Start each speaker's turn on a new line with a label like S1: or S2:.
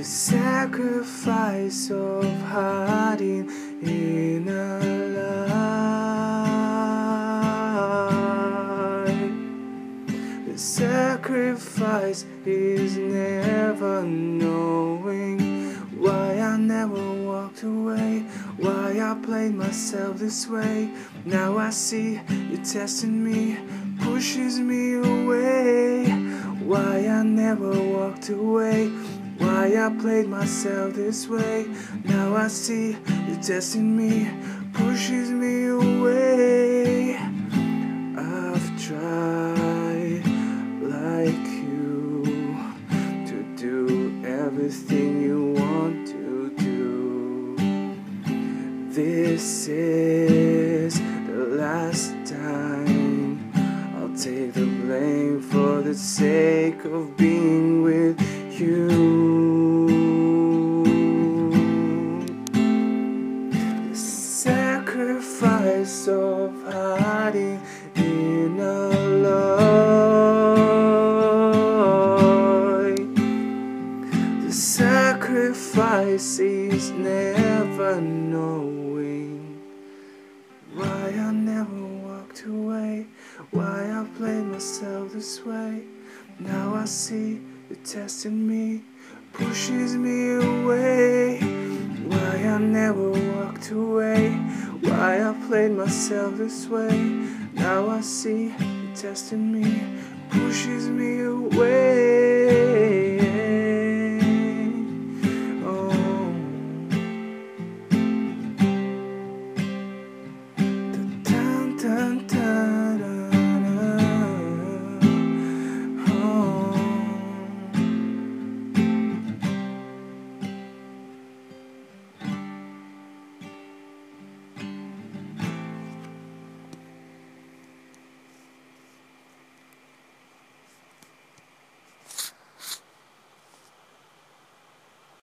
S1: sacrifice of hiding in a lie. The sacrifice is never knowing why I never walked away, why I played myself this way. Now I see you testing me, pushes me away. Why I never walked away, why I played myself this way. Now I see you testing me, pushes me away. I've tried like you to do everything you want to do. This is the last time I'll take the blame for the sake of being with you. The sacrifice of hiding in a lie. The sacrifice is never knowing why I never walked away, why I played myself this way. Now I see you testing me, pushes me away. Why I never walked away, why I played myself this way. Now I see you testing me, pushes me away.